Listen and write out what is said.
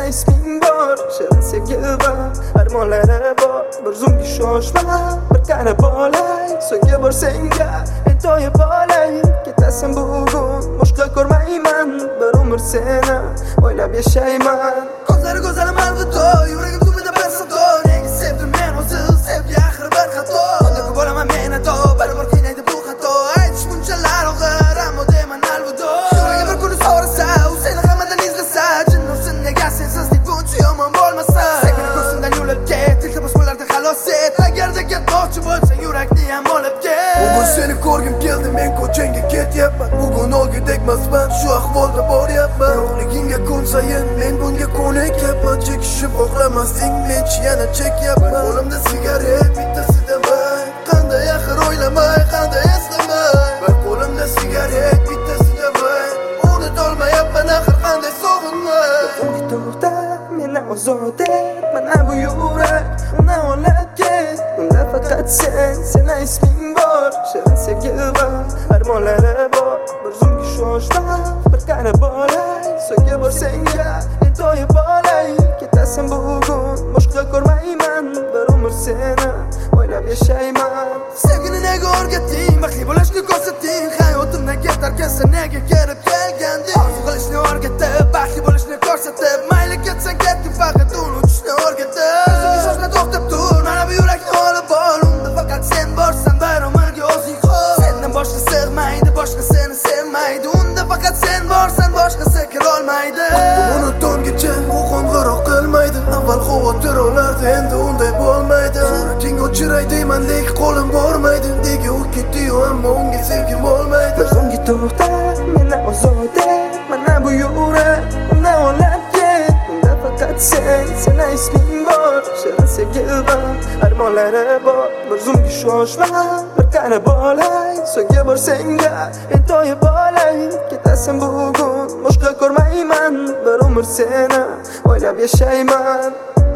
isming bor, shirin sevgi va armonlari bor. Bir zumga shoshma, bir qarab olay, so'ngga borsangga to'yib olay. Ketasan bugun, boshqa ko'rmayman, bir umr seni o'ylab yashayman. Ko'zlari go'zalim alvido, yuragim tubida bir sado. Nega sevdim men o'zi, sevgi axir bir xato. Qanday qilib bo'laman men ato, baribir qiynaydi bu xato. Aytish bunchalar og'ir, ammo deyman alvido. Yuragim bir kuni so'rasa, u seni hammadan izlasa, jin ursin nega sensizlik buncha yomon bo'lmasa. Sevgini ko'zimdan yo'lib ket, iltimos bo'lardi xalos et. Agarda ketmoqchi bo'lsang yurakni ham olib ket. Bugun seni ko'rgim keldi, men ko'changga ketyapman. Bugun olgudekmasman, shu ahvolda boryapman. Yo'qligingga kun sayin men bunga ko'nikyapman. Chekishib oqlamasding, menchi yana chekyapman. Qo'limda sigaret, bittasidan bay. Qanday axir o'ylamay, qanday eslamay. Bir qo'limda sigaret, bittasidan bay. Unutolmayapman axir qanday sog'inmay. Unga to'xta, meni ozod et, mana bu yurak uni olib ket. Unda faqat seni isming bor, shirin sevgi va armonlari bor. Bir zumga shoshma, bir qarab olay, so'ngga borsangga to'yib olay. Ketasan bugun, boshqa ko'rmayman, bir umr seni o'ylab yashayman. Sevgini nega o'rgatding, baxtli bo'lishni ko'rsating. Hayotimdan ketarkan sen nega kelib kelganding? Orzu qilishni o'rgatib, baxtli bo'lishni ko'rsatib, mayli ketsang ketgin, faqat unutishni o'rgatib. O'zingga shoshma, to'xtab tur, mana bu yurakni olib ol. Unda faqat sen borsan, bir umrga o'zing qol. Sendan boshqa sig'maydi, boshqa seni sevmaydi. Unda faqat sen borsan, boshqasi kirolmaydi. Uni tonggacha u qo'ng'iroq qilmaydi. Avval xavotir olardi, endi unday bo'lmaydi. Surating o'chiray deyman, lekin qo'lim bormaydi. Nega u ketdi-yu, ammo unga sevgim bo'lmaydi. Bir zumga to'xta, meni ozod et, mana bu yurak uni olib ket. Unda faqat seni isming bor, shirin sevgi va armonlari bor. Bir zumga shoshma, bir qarab olay, so'ngga borsangga to'yib olay. Ketasan bugun, boshqa ko'rmayman, bir umr seni o'ylab yashayman.